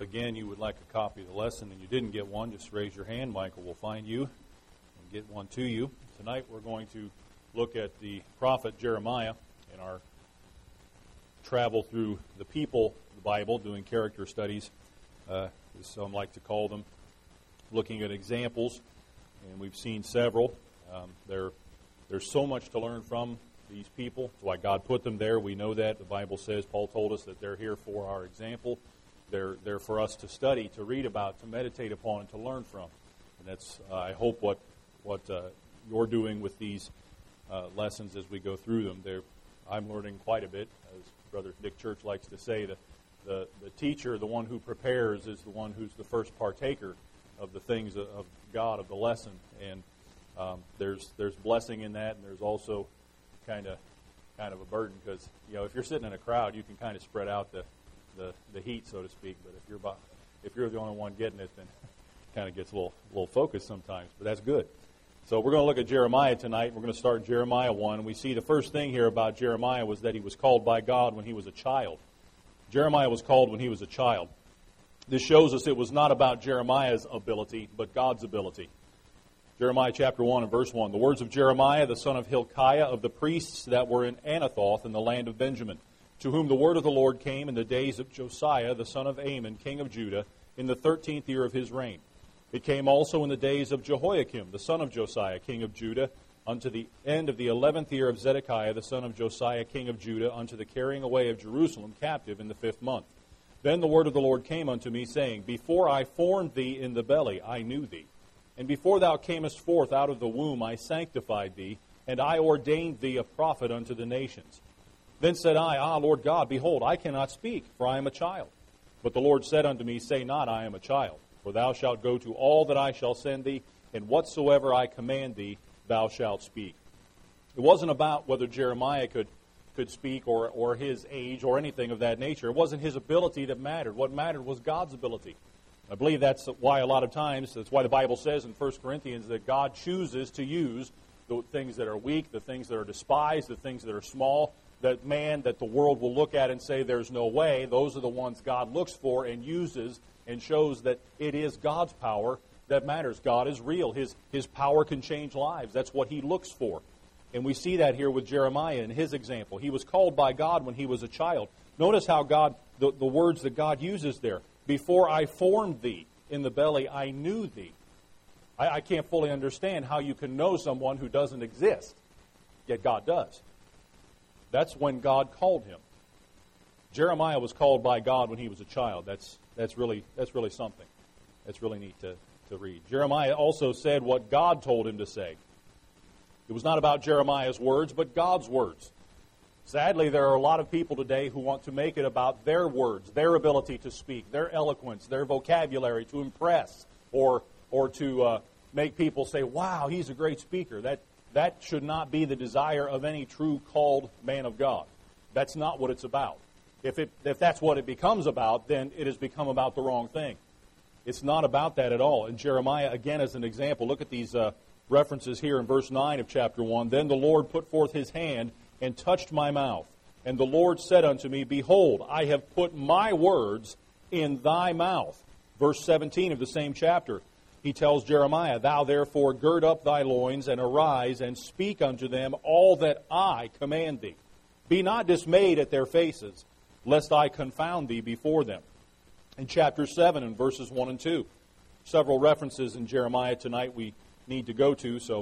again you would like a copy of the lesson and you didn't get one, just raise your hand. Michael will find you and get one to you. Tonight we're going to look at the prophet Jeremiah in our travel through the people of the Bible, doing character studies, as some like to call them, looking at examples, and we've seen several. There's so much to learn from these people. That's why God put them there. We know that. The Bible says, Paul told us that they're here for our example. They're for us to study, to read about, to meditate upon, and to learn from. And that's, I hope, what you're doing with these lessons as we go through them. I'm learning quite a bit. As Brother Dick Church likes to say, the teacher, the one who prepares, is the one who's the first partaker of the things of God, of the lesson. And there's blessing in that, and there's also kind of a burden, because if you're sitting in a crowd, you can kind of spread out the heat, so to speak. But if you're the only one getting it, then it kind of gets a little focused sometimes. But that's good. So we're going to look at Jeremiah tonight. We're going to start in Jeremiah 1. And we see the first thing here about Jeremiah was that he was called by God when he was a child. Jeremiah was called when he was a child. This shows us it was not about Jeremiah's ability, but God's ability. Jeremiah chapter 1 and verse 1. The words of Jeremiah, the son of Hilkiah, of the priests that were in Anathoth in the land of Benjamin, to whom the word of the Lord came in the days of Josiah, the son of Amon, king of Judah, in the 13th year of his reign. It came also in the days of Jehoiakim, the son of Josiah, king of Judah, unto the end of the 11th year of Zedekiah, the son of Josiah, king of Judah, unto the carrying away of Jerusalem captive in the 5th month. Then the word of the Lord came unto me, saying, Before I formed thee in the belly, I knew thee. And before thou camest forth out of the womb, I sanctified thee, and I ordained thee a prophet unto the nations. Then said I, Lord God, behold, I cannot speak, for I am a child. But the Lord said unto me, Say not, I am a child. For thou shalt go to all that I shall send thee, and whatsoever I command thee, thou shalt speak. It wasn't about whether Jeremiah could speak or his age or anything of that nature. It wasn't his ability that mattered. What mattered was God's ability. I believe that's why a lot of times, that's why the Bible says in 1 Corinthians that God chooses to use the things that are weak, the things that are despised, the things that are small, that the world will look at and say there's no way. Those are the ones God looks for and uses and shows that it is God's power that matters. God is real. His power can change lives. That's what He looks for. And we see that here with Jeremiah in his example. He was called by God when he was a child. Notice how the words that God uses there. Before I formed thee in the belly, I knew thee. I can't fully understand how you can know someone who doesn't exist, yet God does. That's when God called him. Jeremiah was called by God when he was a child. That's really something. That's really neat to read. Jeremiah also said what God told him to say. It was not about Jeremiah's words, but God's words. Sadly, there are a lot of people today who want to make it about their words, their ability to speak, their eloquence, their vocabulary to impress or to make people say, wow, he's a great speaker. That should not be the desire of any true called man of God. That's not what it's about. If that's what it becomes about, then it has become about the wrong thing. It's not about that at all. And Jeremiah, again, as an example, look at these references here in verse 9 of chapter 1. Then the Lord put forth His hand and touched my mouth. And the Lord said unto me, Behold, I have put my words in thy mouth. Verse 17 of the same chapter, he tells Jeremiah, Thou therefore gird up thy loins, and arise, and speak unto them all that I command thee. Be not dismayed at their faces, lest I confound thee before them. In chapter 7, in verses 1 and 2, several references in Jeremiah tonight we need to go to,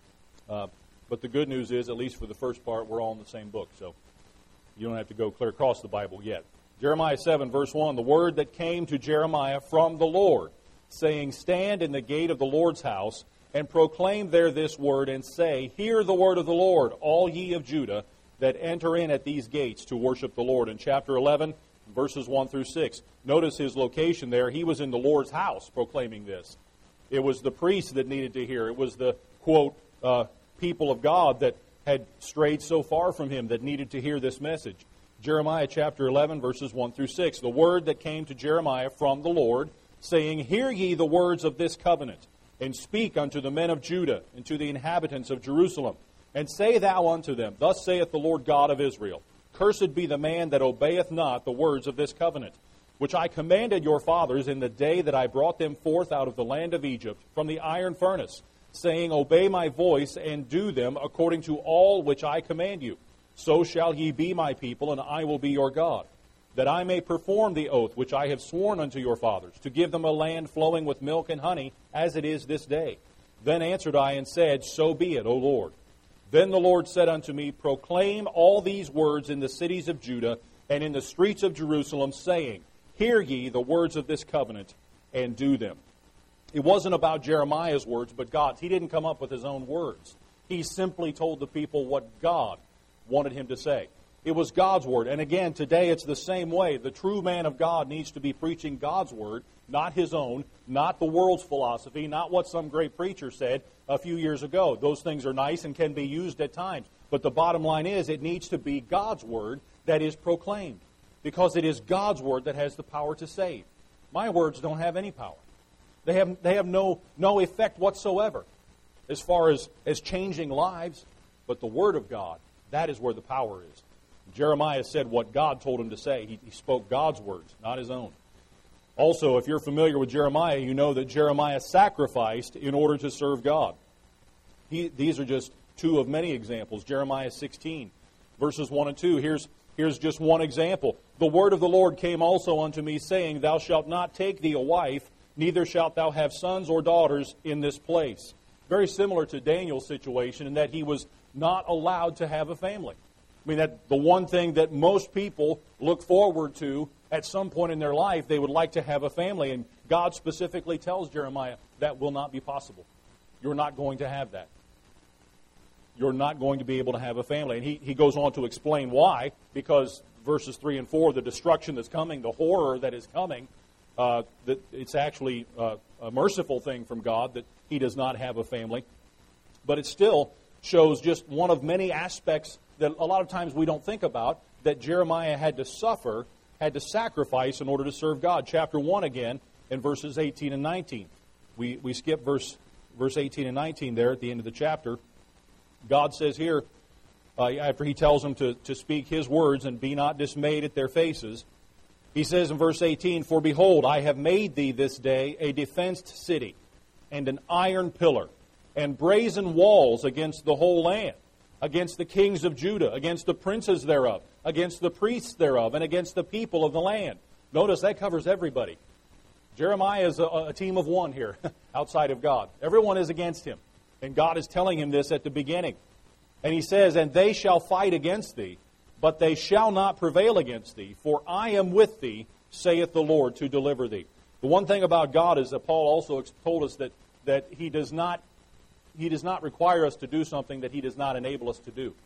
but the good news is, at least for the first part, we're all in the same book, so you don't have to go clear across the Bible yet. Jeremiah 7, verse 1, the word that came to Jeremiah from the Lord, saying, Stand in the gate of the Lord's house, and proclaim there this word, and say, Hear the word of the Lord, all ye of Judah, that enter in at these gates to worship the Lord. In chapter 11, verses 1 through 6, notice his location there. He was in the Lord's house proclaiming this. It was the priests that needed to hear. It was the, quote, people of God that had strayed so far from him that needed to hear this message. Jeremiah chapter 11, verses 1 through 6. The word that came to Jeremiah from the Lord, saying, Hear ye the words of this covenant, and speak unto the men of Judah, and to the inhabitants of Jerusalem, and say thou unto them, Thus saith the Lord God of Israel, Cursed be the man that obeyeth not the words of this covenant. which I commanded your fathers in the day that I brought them forth out of the land of Egypt from the iron furnace, saying, Obey my voice and do them according to all which I command you. So shall ye be my people, and I will be your God, that I may perform the oath which I have sworn unto your fathers, to give them a land flowing with milk and honey, as it is this day. Then answered I and said, So be it, O Lord. Then the Lord said unto me, Proclaim all these words in the cities of Judah and in the streets of Jerusalem, saying, Hear ye the words of this covenant, and do them. It wasn't about Jeremiah's words, but God's. He didn't come up with his own words. He simply told the people what God wanted him to say. It was God's word. And again, today it's the same way. The true man of God needs to be preaching God's word, not his own, not the world's philosophy, not what some great preacher said a few years ago. Those things are nice and can be used at times. But the bottom line is it needs to be God's word that is proclaimed, because it is God's word that has the power to save. My words don't have any power. They have no effect whatsoever as far as changing lives. But the word of God, that is where the power is. Jeremiah said what God told him to say. He spoke God's words, not his own. Also, if you're familiar with Jeremiah, you know that Jeremiah sacrificed in order to serve God. These are just two of many examples. Jeremiah 16, verses 1 and 2. Here's just one example. The word of the Lord came also unto me, saying, Thou shalt not take thee a wife, neither shalt thou have sons or daughters in this place. Very similar to Daniel's situation in that he was not allowed to have a family. I mean, that the one thing that most people look forward to at some point in their life, they would like to have a family. And God specifically tells Jeremiah, that will not be possible. You're not going to have that. You're not going to be able to have a family. And he goes on to explain why, because verses 3 and 4, the destruction that's coming, the horror that is coming, that it's actually a merciful thing from God that he does not have a family. But it still shows just one of many aspects that a lot of times we don't think about, that Jeremiah had to suffer, had to sacrifice in order to serve God. Chapter 1 again, in verses 18 and 19. We skip verse 18 and 19 there at the end of the chapter. God says here, after he tells them to speak his words and be not dismayed at their faces, he says in verse 18, For behold, I have made thee this day a defenced city, and an iron pillar, and brazen walls against the whole land, against the kings of Judah, against the princes thereof, against the priests thereof, and against the people of the land. Notice that covers everybody. Jeremiah is a team of one here, outside of God. Everyone is against him. And God is telling him this at the beginning. And he says, And they shall fight against thee, but they shall not prevail against thee, for I am with thee, saith the Lord, to deliver thee. The one thing about God is that Paul also told us that he does not require us to do something that he does not enable us to do.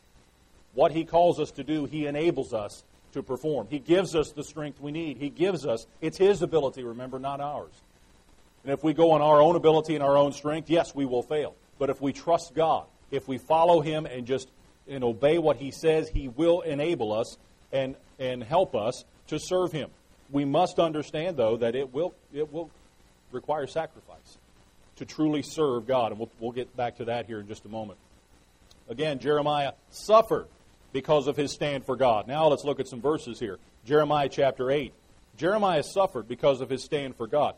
What he calls us to do, he enables us to perform. He gives us the strength we need. He gives us, it's his ability, remember, not ours. And if we go on our own ability and our own strength, yes, we will fail. But if we trust God, if we follow him and obey what he says, he will enable us and help us to serve him. We must understand, though, that it will require sacrifice to truly serve God. And we'll get back to that here in just a moment. Again, Jeremiah suffered because of his stand for God. Now let's look at some verses here. Jeremiah chapter 8. Jeremiah suffered because of his stand for God.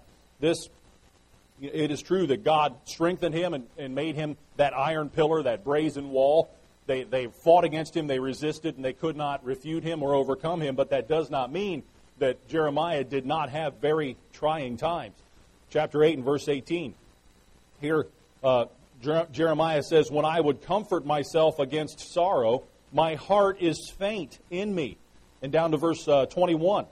It is true that God strengthened him and made him that iron pillar, that brazen wall. They fought against him, they resisted, and they could not refute him or overcome him. But that does not mean that Jeremiah did not have very trying times. Chapter 8 and verse 18. Here, Jeremiah says, When I would comfort myself against sorrow, my heart is faint in me. And down to verse 21.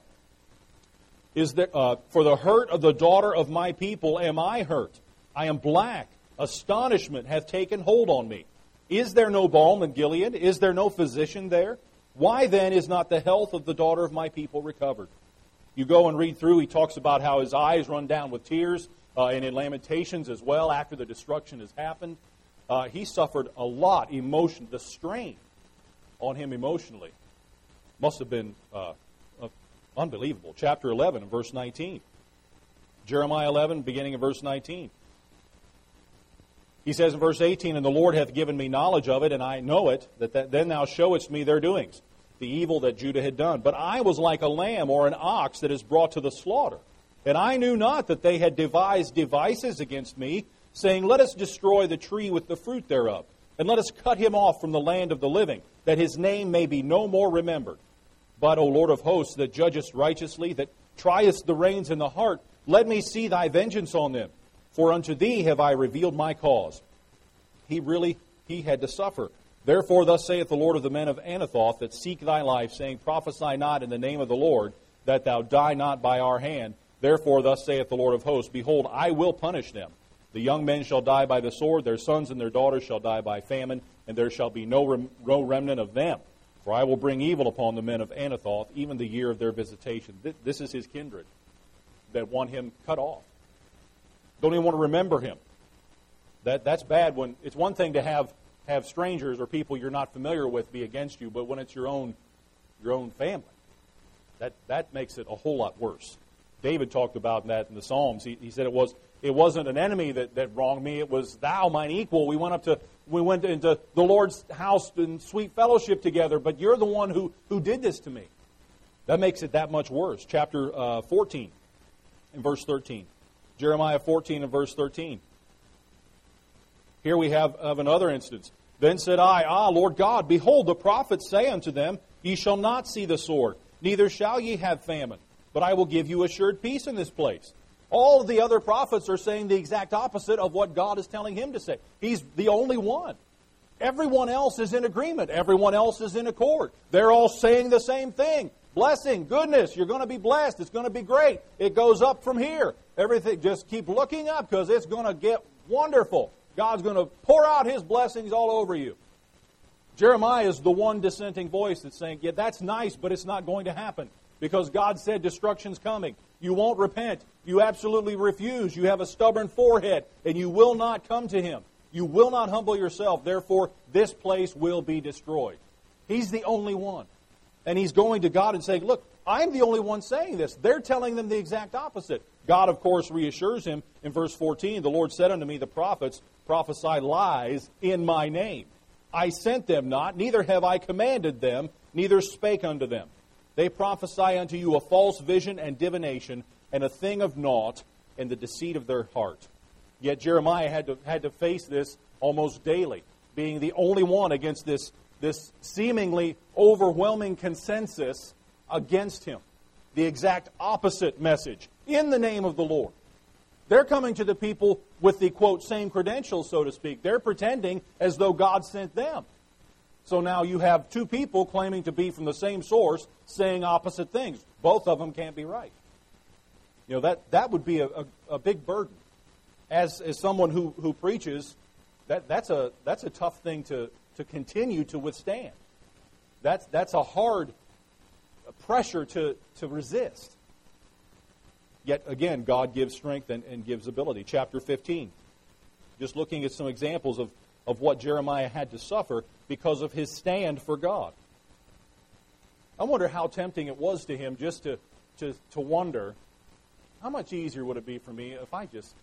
For the hurt of the daughter of my people am I hurt. I am black. Astonishment hath taken hold on me. Is there no balm in Gilead? Is there no physician there? Why then is not the health of the daughter of my people recovered? You go and read through, he talks about how his eyes run down with tears, and in Lamentations as well, after the destruction has happened. He suffered a lot, the strain on him emotionally. Must have been unbelievable. Chapter 11 and verse 19. Jeremiah 11, beginning of verse 19. He says in verse 18, And the Lord hath given me knowledge of it, and I know it, that then thou showest me their doings. the evil that Judah had done. But I was like a lamb or an ox that is brought to the slaughter. And I knew not that they had devised devices against me, saying, Let us destroy the tree with the fruit thereof, and let us cut him off from the land of the living, that his name may be no more remembered. But, O Lord of hosts, that judgest righteously, that triest the reins in the heart, let me see thy vengeance on them. For unto thee have I revealed my cause. He had to suffer. Therefore thus saith the Lord of the men of Anathoth, that seek thy life, saying, Prophesy not in the name of the Lord, that thou die not by our hand. Therefore thus saith the Lord of hosts, Behold, I will punish them. The young men shall die by the sword, their sons and their daughters shall die by famine, and there shall be no remnant of them. For I will bring evil upon the men of Anathoth, even the year of their visitation. This is his kindred that want him cut off. Don't even want to remember him. That's bad. When it's one thing to have strangers or people you're not familiar with be against you, but when it's your own family, that makes it a whole lot worse. David talked about that in the Psalms. He said it wasn't an enemy that wronged me. It was thou, mine equal. We went into the Lord's house in sweet fellowship together, but you're the one who did this to me. That makes it that much worse. Chapter 14 and verse 13. Jeremiah 14 and verse 13. Here we have another instance. Then said I, Lord God, behold, the prophets say unto them, Ye shall not see the sword, neither shall ye have famine, but I will give you assured peace in this place. All of the other prophets are saying the exact opposite of what God is telling him to say. He's the only one. Everyone else is in agreement. Everyone else is in accord. They're all saying the same thing. Blessing, goodness, you're going to be blessed. It's going to be great. It goes up from here. Everything, just keep looking up because it's going to get wonderful. God's going to pour out His blessings all over you. Jeremiah is the one dissenting voice that's saying, yeah, that's nice, but it's not going to happen. Because God said destruction's coming. You won't repent. You absolutely refuse. You have a stubborn forehead, and you will not come to Him. You will not humble yourself. Therefore, this place will be destroyed. He's the only one. And he's going to God and saying, look, I'm the only one saying this. They're telling them the exact opposite. God, of course, reassures him in verse 14. The Lord said unto me, the prophets prophesy lies in my name. I sent them not, neither have I commanded them, neither spake unto them. They prophesy unto you a false vision and divination, and a thing of naught, and the deceit of their heart. Yet Jeremiah had to face this almost daily, being the only one against this seemingly overwhelming consensus against him. The exact opposite message, in the name of the Lord. They're coming to the people with the, quote, same credentials, so to speak. They're pretending as though God sent them. So now you have two people claiming to be from the same source saying opposite things. Both of them can't be right. You know, that would be a big burden. As someone who preaches, that's a tough thing to continue to withstand. That's a hard pressure to resist. Yet again, God gives strength and gives ability. Chapter 15. Just looking at some examples of what Jeremiah had to suffer because of his stand for God. I wonder how tempting it was to him just to wonder, how much easier would it be for me if I just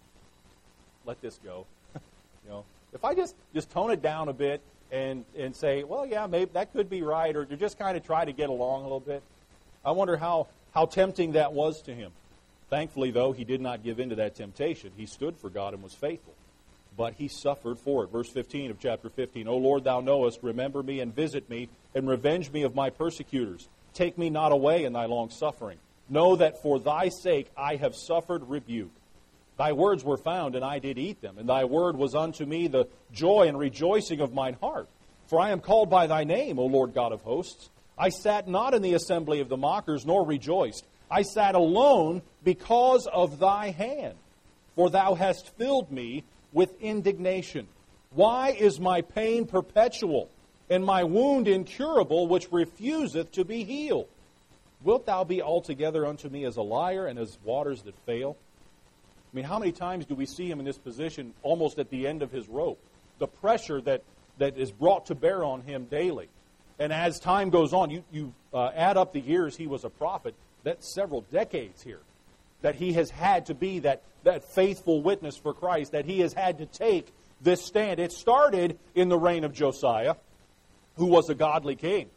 let this go? You know, if I just tone it down a bit and say, well, yeah, maybe that could be right, or to just kind of try to get along a little bit. I wonder how tempting that was to him. Thankfully, though, he did not give in to that temptation. He stood for God and was faithful. But he suffered for it. Verse 15 of chapter 15, O Lord, thou knowest, remember me and visit me, and revenge me of my persecutors. Take me not away in thy long suffering. Know that for thy sake I have suffered rebuke. Thy words were found, and I did eat them, and thy word was unto me the joy and rejoicing of mine heart. For I am called by thy name, O Lord God of hosts. I sat not in the assembly of the mockers, nor rejoiced. I sat alone because of thy hand. For thou hast filled me with indignation. Why is my pain perpetual, and my wound incurable, which refuseth to be healed? Wilt thou be altogether unto me as a liar, and as waters that fail? I mean, how many times do we see him in this position almost at the end of his rope? The pressure that is brought to bear on him daily. And as time goes on, you add up the years he was a prophet, that's several decades here, that he has had to be that faithful witness for Christ, that he has had to take this stand. It started in the reign of Josiah, who was a godly king.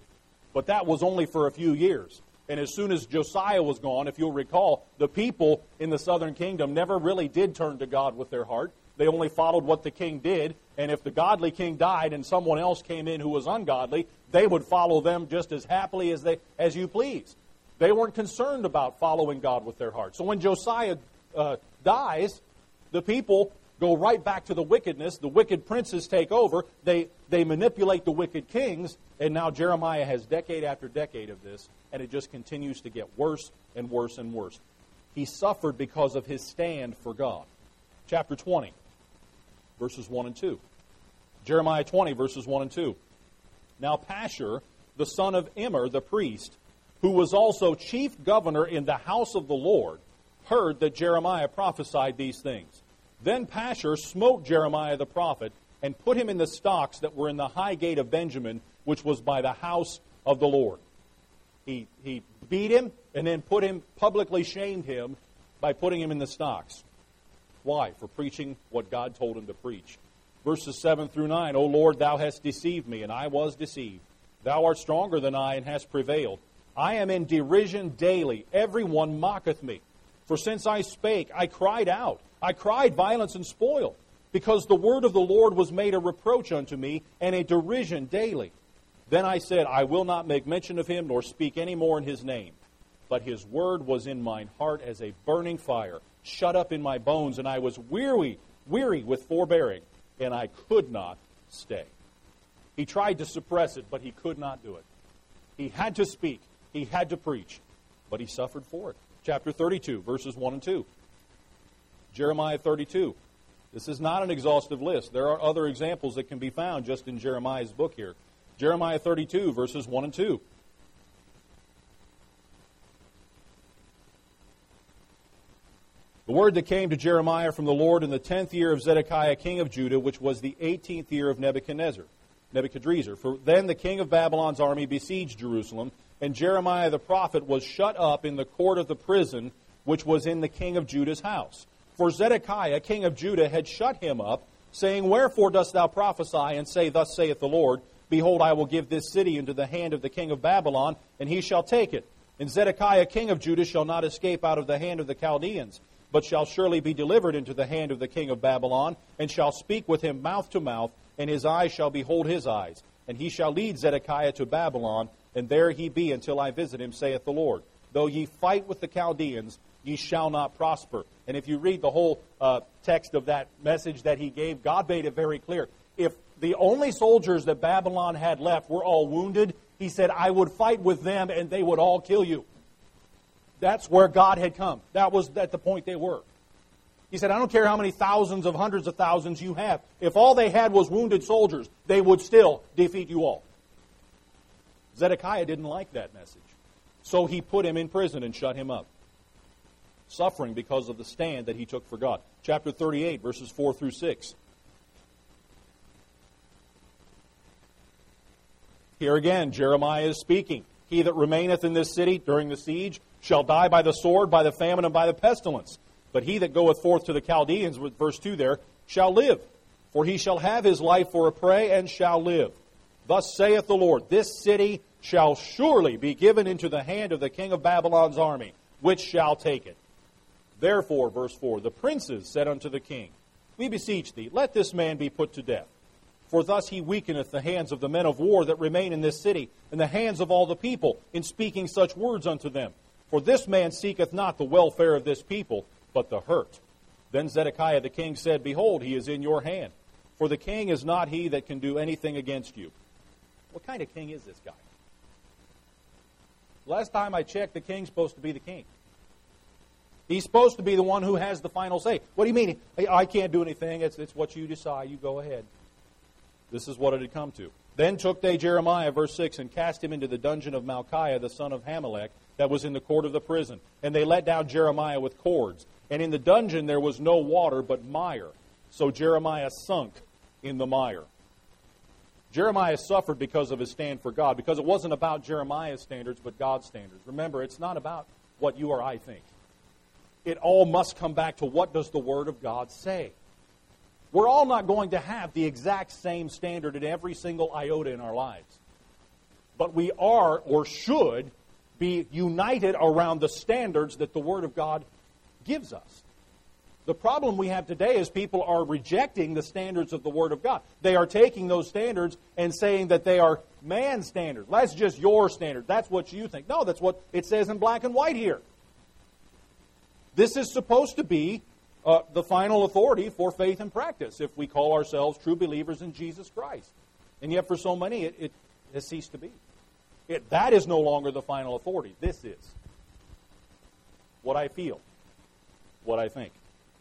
But that was only for a few years. And as soon as Josiah was gone, if you'll recall, the people in the southern kingdom never really did turn to God with their heart. They only followed what the king did. And if the godly king died and someone else came in who was ungodly, they would follow them just as happily as you please. They weren't concerned about following God with their heart. So when Josiah dies, the people go right back to the wickedness. The wicked princes take over. They manipulate the wicked kings. And now Jeremiah has decade after decade of this. And it just continues to get worse and worse and worse. He suffered because of his stand for God. Chapter 20, verses 1 and 2. Jeremiah 20, verses 1 and 2. Now Pashur, the son of Immer, the priest, who was also chief governor in the house of the Lord, heard that Jeremiah prophesied these things. Then Pashur smote Jeremiah the prophet and put him in the stocks that were in the high gate of Benjamin, which was by the house of the Lord. He beat him and then publicly shamed him by putting him in the stocks. Why? For preaching what God told him to preach. Verses 7 through 9, O Lord, thou hast deceived me, and I was deceived. Thou art stronger than I, and hast prevailed. I am in derision daily. Every one mocketh me. For since I spake, I cried out. I cried violence and spoil, because the word of the Lord was made a reproach unto me, and a derision daily. Then I said, I will not make mention of him, nor speak any more in his name. But his word was in mine heart as a burning fire, shut up in my bones, and I was weary with forbearing, and I could not stay. He tried to suppress it, but he could not do it. He had to speak. He had to preach, but he suffered for it. Chapter 32, verses 1 and 2. Jeremiah 32. This is not an exhaustive list. There are other examples that can be found just in Jeremiah's book here. Jeremiah 32, verses 1 and 2. The word that came to Jeremiah from the Lord in the 10th year of Zedekiah, king of Judah, which was the 18th year of Nebuchadnezzar. For then the king of Babylon's army besieged Jerusalem, and Jeremiah the prophet was shut up in the court of the prison, which was in the king of Judah's house. For Zedekiah, king of Judah, had shut him up, saying, Wherefore dost thou prophesy, and say, Thus saith the Lord, Behold, I will give this city into the hand of the king of Babylon, and he shall take it. And Zedekiah, king of Judah, shall not escape out of the hand of the Chaldeans, but shall surely be delivered into the hand of the king of Babylon, and shall speak with him mouth to mouth, and his eyes shall behold his eyes. And he shall lead Zedekiah to Babylon, and there he be until I visit him, saith the Lord. Though ye fight with the Chaldeans, ye shall not prosper. And if you read the whole text of that message that he gave, God made it very clear. If the only soldiers that Babylon had left were all wounded, he said, I would fight with them and they would all kill you. That's where God had come. That was at the point they were. He said, I don't care how many thousands of hundreds of thousands you have. If all they had was wounded soldiers, they would still defeat you all. Zedekiah didn't like that message. So he put him in prison and shut him up, suffering because of the stand that he took for God. Chapter 38, verses 4 through 6. Here again, Jeremiah is speaking. He that remaineth in this city during the siege shall die by the sword, by the famine, and by the pestilence. But he that goeth forth to the Chaldeans, with verse 2 there, shall live. For he shall have his life for a prey, and shall live. Thus saith the Lord, this city shall surely be given into the hand of the king of Babylon's army, which shall take it. Therefore, verse 4, the princes said unto the king, We beseech thee, let this man be put to death. For thus he weakeneth the hands of the men of war that remain in this city, and the hands of all the people, in speaking such words unto them. For this man seeketh not the welfare of this people, but the hurt. Then Zedekiah the king said, Behold, he is in your hand. For the king is not he that can do anything against you. What kind of king is this guy? Last time I checked, the king's supposed to be the king. He's supposed to be the one who has the final say. What do you mean? I can't do anything. It's what you decide. You go ahead. This is what it had come to. Then took they Jeremiah, verse 6, and cast him into the dungeon of Malchiah, the son of Hamelech, that was in the court of the prison. And they let down Jeremiah with cords. And in the dungeon there was no water, but mire. So Jeremiah sunk in the mire. Jeremiah suffered because of his stand for God, because it wasn't about Jeremiah's standards, but God's standards. Remember, it's not about what you or I think. It all must come back to what does the Word of God say. We're all not going to have the exact same standard in every single iota in our lives. but we are or should be united around the standards that the Word of God gives us. The problem we have today is people are rejecting the standards of the Word of God. They are taking those standards and saying that they are man's standards. That's just your standard. That's what you think. No, that's what it says in black and white here. This is supposed to be the final authority for faith and practice if we call ourselves true believers in Jesus Christ. And yet for so many, it has ceased to be. That is no longer the final authority. This is what I feel, what I think.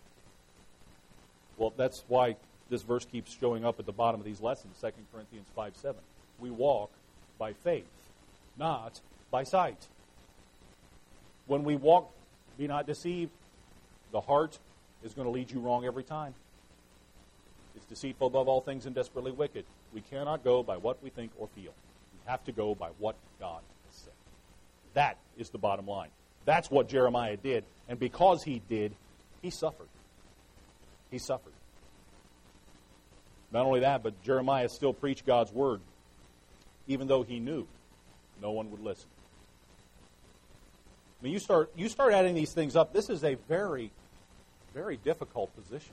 Well, that's why this verse keeps showing up at the bottom of these lessons, 2 Corinthians 5:7. We walk by faith, not by sight. When we walk, be not deceived, the heart is going to lead you wrong every time. It's deceitful above all things and desperately wicked. We cannot go by what we think or feel. We have to go by what God has said. That is the bottom line. That's what Jeremiah did. And because he did, he suffered. He suffered. Not only that, but Jeremiah still preached God's word, even though he knew no one would listen. I mean, you start adding these things up. This is a very, very difficult position.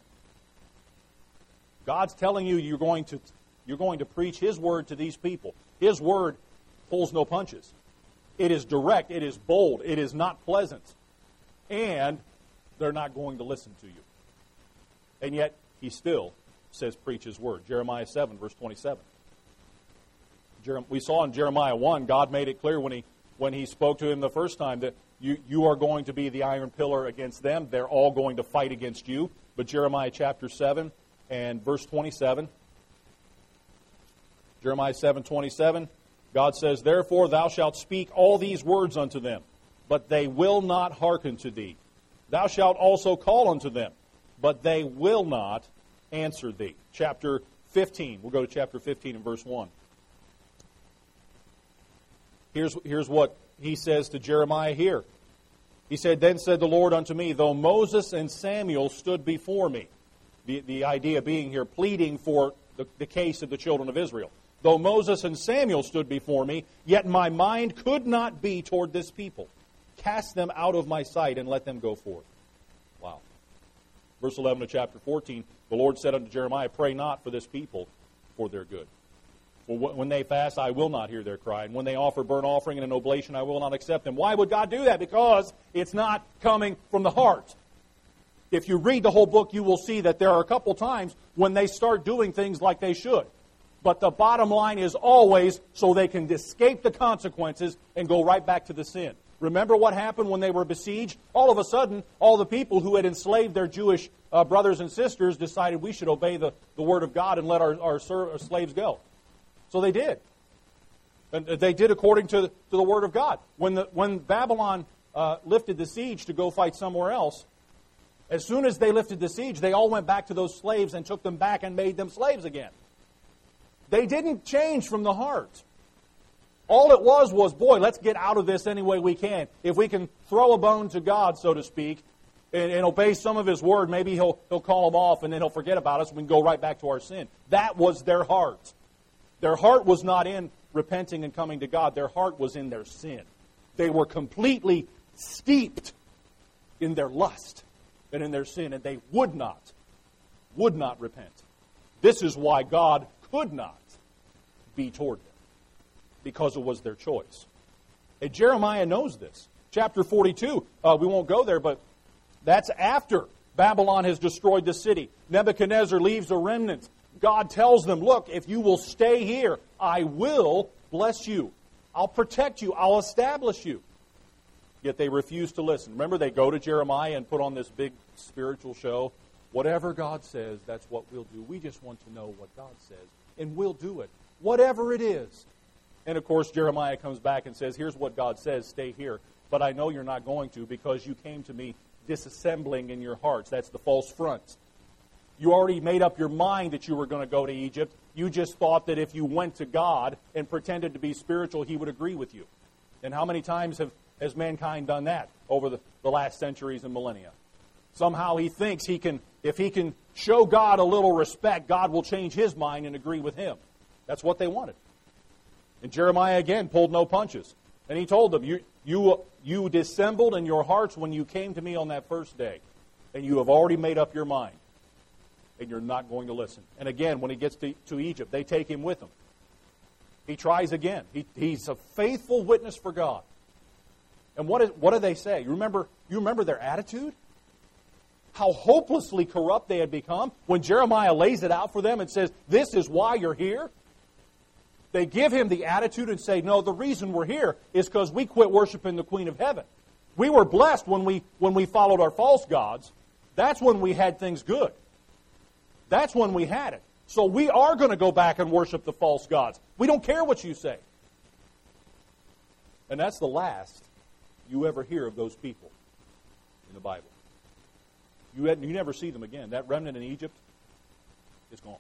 God's telling you you're going to preach His word to these people. His word pulls no punches. It is direct. It is bold. It is not pleasant. And they're not going to listen to you. And yet, He still says preach His word. Jeremiah 7, verse 27. We saw in Jeremiah 1, God made it clear when he spoke to him the first time that you are going to be the iron pillar against them. They're all going to fight against you. But Jeremiah chapter 7 and verse 27, Jeremiah 7:27, God says, "Therefore thou shalt speak all these words unto them, but they will not hearken to thee. Thou shalt also call unto them, but they will not answer thee." Chapter 15. We'll go to chapter 15 and verse 1. Here's what he says to Jeremiah here. He said, "Then said the Lord unto me, though Moses and Samuel stood before me." The idea being here, pleading for the case of the children of Israel. "Though Moses and Samuel stood before me, yet my mind could not be toward this people. Cast them out of my sight and let them go forth." Wow. Verse 11 of chapter 14, the Lord said unto Jeremiah, "Pray not for this people for their good. For when they fast, I will not hear their cry. And when they offer burnt offering and an oblation, I will not accept them." Why would God do that? Because it's not coming from the heart. If you read the whole book, you will see that there are a couple times when they start doing things like they should. But the bottom line is always so they can escape the consequences and go right back to the sin. Remember what happened when they were besieged? All of a sudden, all the people who had enslaved their Jewish brothers and sisters decided we should obey the Word of God and let our slaves go. So they did. And they did according to the Word of God. When Babylon lifted the siege to go fight somewhere else, as soon as they lifted the siege, they all went back to those slaves and took them back and made them slaves again. They didn't change from the heart. All it was, boy, let's get out of this any way we can. If we can throw a bone to God, so to speak, and obey some of His word, maybe He'll call them off and then He'll forget about us and we can go right back to our sin. That was their heart. Their heart was not in repenting and coming to God. Their heart was in their sin. They were completely steeped in their lust and in their sin, and they would not repent. This is why God could not be toward them, because it was their choice. And Jeremiah knows this. Chapter 42, we won't go there, but that's after Babylon has destroyed the city. Nebuchadnezzar leaves a remnant. God tells them, look, if you will stay here, I will bless you. I'll protect you. I'll establish you. Yet they refuse to listen. Remember, they go to Jeremiah and put on this big spiritual show. Whatever God says, that's what we'll do. We just want to know what God says, and we'll do it, whatever it is. And, of course, Jeremiah comes back and says, here's what God says, stay here. But I know you're not going to because you came to me disassembling in your hearts. That's the false front. You already made up your mind that you were going to go to Egypt. You just thought that if you went to God and pretended to be spiritual, He would agree with you. And how many times has mankind done that over the last centuries and millennia? Somehow he thinks if he can show God a little respect, God will change His mind and agree with him. That's what they wanted. And Jeremiah again pulled no punches. And he told them, you dissembled in your hearts when you came to me on that first day. And you have already made up your mind. And you're not going to listen. And again, when he gets to Egypt, they take him with them. He tries again. He's a faithful witness for God. And what do they say? You remember their attitude? How hopelessly corrupt they had become when Jeremiah lays it out for them and says, this is why you're here. They give him the attitude and say, no, the reason we're here is because we quit worshiping the Queen of Heaven. We were blessed when we followed our false gods. That's when we had things good. That's when we had it. So we are going to go back and worship the false gods. We don't care what you say. And that's the last you ever hear of those people in the Bible. You never see them again. That remnant in Egypt is gone.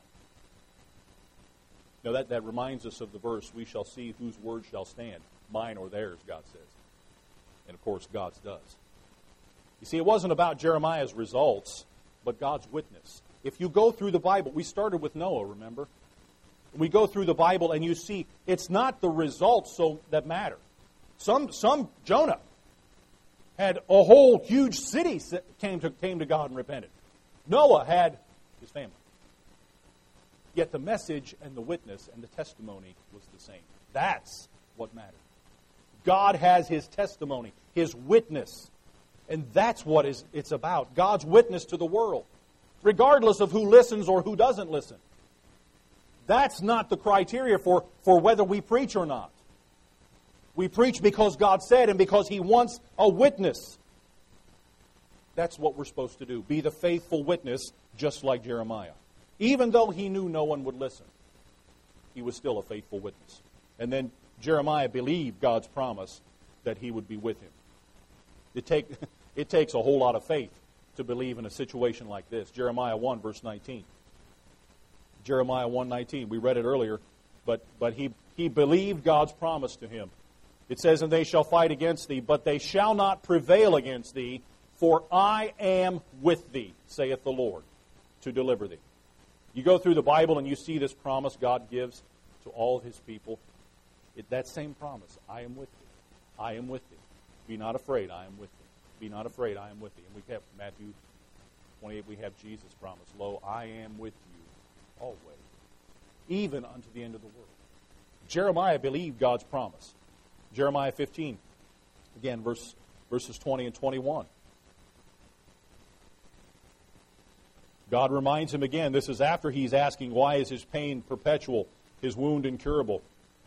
Now that reminds us of the verse, we shall see whose word shall stand, mine or theirs, God says. And of course, God's does. You see, it wasn't about Jeremiah's results, but God's witness. If you go through the Bible, we started with Noah, remember? We go through the Bible and you see it's not the results that matter. Jonah had a whole huge city came to God and repented. Noah had his family. Yet the message and the witness and the testimony was the same. That's what mattered. God has His testimony, His witness. And that's what it's about. God's witness to the world. Regardless of who listens or who doesn't listen. That's not the criteria for whether we preach or not. We preach because God said and because He wants a witness. That's what we're supposed to do. Be the faithful witness just like Jeremiah. Even though he knew no one would listen, he was still a faithful witness. And then Jeremiah believed God's promise that He would be with him. It takes a whole lot of faith to believe in a situation like this. Jeremiah 1, verse 19. Jeremiah 1:19. We read it earlier, but he believed God's promise to him. It says, and they shall fight against thee, but they shall not prevail against thee, for I am with thee, saith the Lord, to deliver thee. You go through the Bible and you see this promise God gives to all of His people. That same promise, I am with thee. I am with thee. Be not afraid, I am with thee. Be not afraid, I am with thee. And we have Matthew 28, we have Jesus' promise. Lo, I am with you always, even unto the end of the world. Jeremiah believed God's promise. Jeremiah 15, again, verses 20 and 21. God reminds him again, this is after he's asking, why is his pain perpetual, his wound incurable?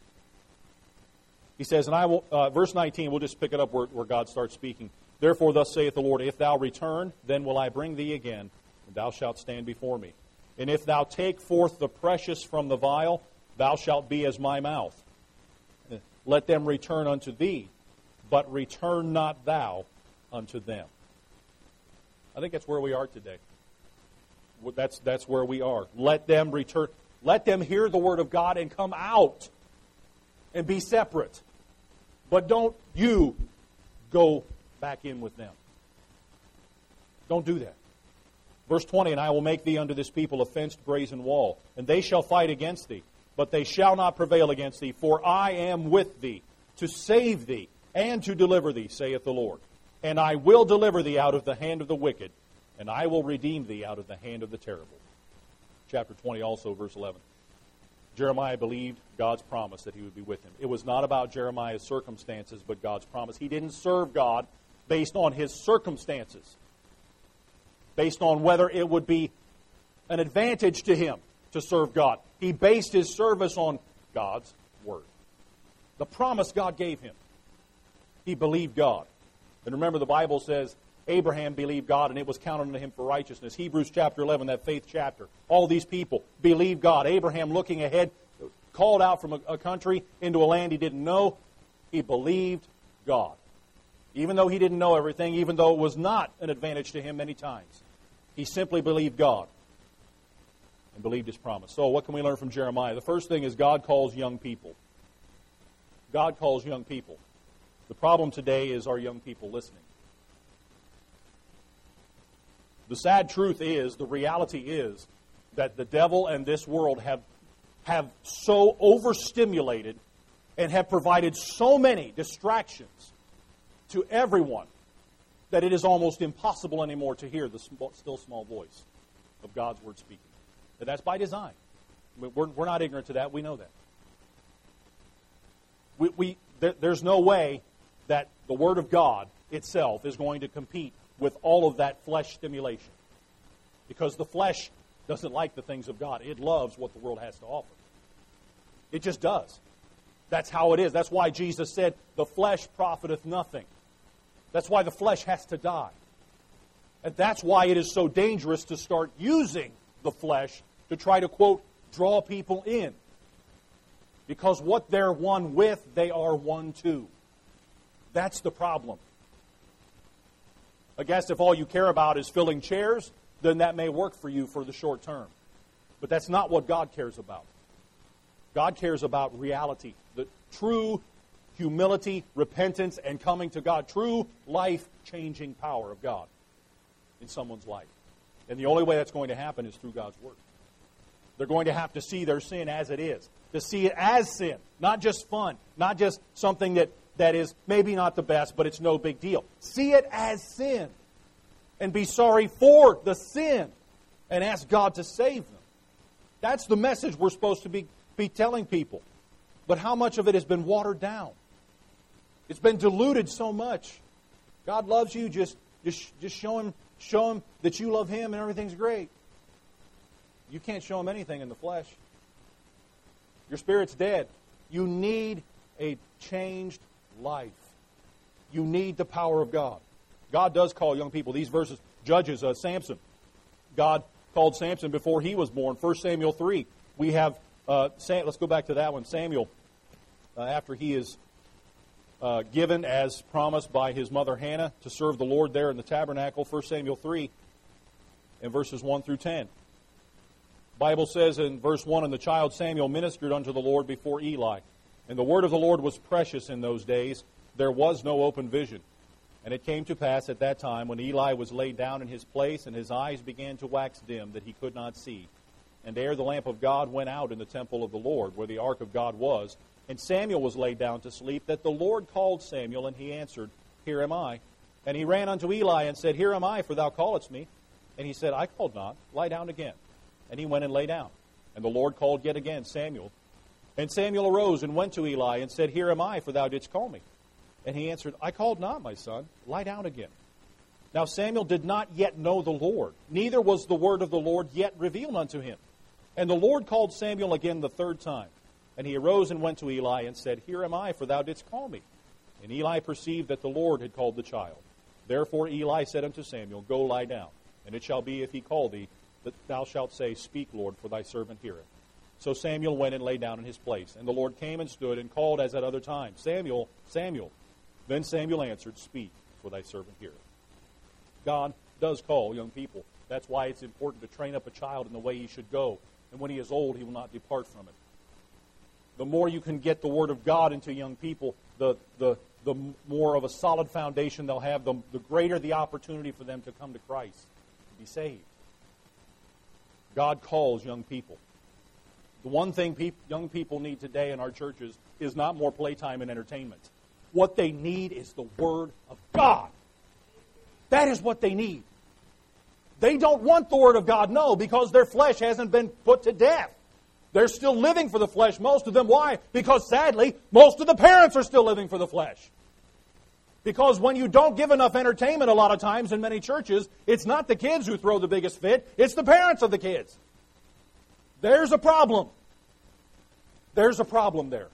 He says, and I will, verse 19, we'll just pick it up where God starts speaking. Therefore, thus saith the Lord, if thou return, then will I bring thee again, and thou shalt stand before me. And if thou take forth the precious from the vial, thou shalt be as my mouth. Let them return unto thee, but return not thou unto them. I think that's where we are today. That's where we are. Let them return. Let them hear the word of God and come out and be separate. But don't you go back in with them. Don't do that. Verse 20, and I will make thee unto this people a fenced brazen wall, and they shall fight against thee, but they shall not prevail against thee, for I am with thee, to save thee, and to deliver thee, saith the Lord. And I will deliver thee out of the hand of the wicked, and I will redeem thee out of the hand of the terrible. Chapter 20 also, verse 11. Jeremiah believed God's promise that He would be with him. It was not about Jeremiah's circumstances, but God's promise. He didn't serve God based on his circumstances, based on whether it would be an advantage to him to serve God. He based his service on God's word. The promise God gave him. He believed God. And remember, the Bible says Abraham believed God and it was counted unto him for righteousness. Hebrews chapter 11, that faith chapter. All these people believed God. Abraham, looking ahead, called out from a country into a land he didn't know. He believed God. Even though he didn't know everything, even though it was not an advantage to him many times. He simply believed God and believed His promise. So what can we learn from Jeremiah? The first thing is God calls young people. God calls young people. The problem today is, are young people listening? The sad truth is, the reality is, that the devil and this world have so overstimulated and have provided so many distractions to everyone that it is almost impossible anymore to hear the still small voice of God's Word speaking. And that's by design. We're not ignorant to that. We know that. There's no way that the Word of God itself is going to compete with all of that flesh stimulation. Because the flesh doesn't like the things of God. It loves what the world has to offer. It just does. That's how it is. That's why Jesus said, the flesh profiteth nothing. That's why the flesh has to die. And that's why it is so dangerous to start using the flesh to try to, quote, draw people in. Because what they're one with, they are one to. That's the problem. I guess if all you care about is filling chairs, then that may work for you for the short term. But that's not what God cares about. God cares about reality, the true humility, repentance, and coming to God. True life-changing power of God in someone's life. And the only way that's going to happen is through God's Word. They're going to have to see their sin as it is. To see it as sin. Not just fun. Not just something that is maybe not the best, but it's no big deal. See it as sin. And be sorry for the sin. And ask God to save them. That's the message we're supposed to be telling people. But how much of it has been watered down? It's been diluted so much. God loves you. Just show him that you love Him and everything's great. You can't show Him anything in the flesh. Your spirit's dead. You need a changed life. You need the power of God. God does call young people. These verses, Judges, Samson. God called Samson before he was born. 1 Samuel 3. We have, let's go back to that one. Samuel, after he is given as promised by his mother Hannah to serve the Lord there in the tabernacle, 1 Samuel 3 and verses 1 through 10. The Bible says in verse 1, and the child Samuel ministered unto the Lord before Eli. And the word of the Lord was precious in those days. There was no open vision. And it came to pass at that time, when Eli was laid down in his place, and his eyes began to wax dim, that he could not see. And ere the lamp of God went out in the temple of the Lord, where the ark of God was, and Samuel was laid down to sleep, that the Lord called Samuel, and he answered, Here am I. And he ran unto Eli, and said, Here am I, for thou calledst me. And he said, I called not, lie down again. And he went and lay down. And the Lord called yet again Samuel. And Samuel arose and went to Eli, and said, Here am I, for thou didst call me. And he answered, I called not, my son, lie down again. Now Samuel did not yet know the Lord, neither was the word of the Lord yet revealed unto him. And the Lord called Samuel again the third time. And he arose and went to Eli, and said, Here am I, for thou didst call me. And Eli perceived that the Lord had called the child. Therefore Eli said unto Samuel, Go lie down. And it shall be, if he call thee, that thou shalt say, Speak, Lord, for thy servant heareth. So Samuel went and lay down in his place. And the Lord came and stood and called as at other times, Samuel, Samuel. Then Samuel answered, Speak, for thy servant heareth. God does call young people. That's why it's important to train up a child in the way he should go. And when he is old, he will not depart from it. The more you can get the Word of God into young people, the more of a solid foundation they'll have, the greater the opportunity for them to come to Christ, to be saved. God calls young people. The one thing young people need today in our churches is not more playtime and entertainment. What they need is the Word of God. That is what they need. They don't want the Word of God, no, because their flesh hasn't been put to death. They're still living for the flesh, most of them. Why? Because sadly, most of the parents are still living for the flesh. Because when you don't give enough entertainment a lot of times in many churches, it's not the kids who throw the biggest fit, it's the parents of the kids. There's a problem. There's a problem there.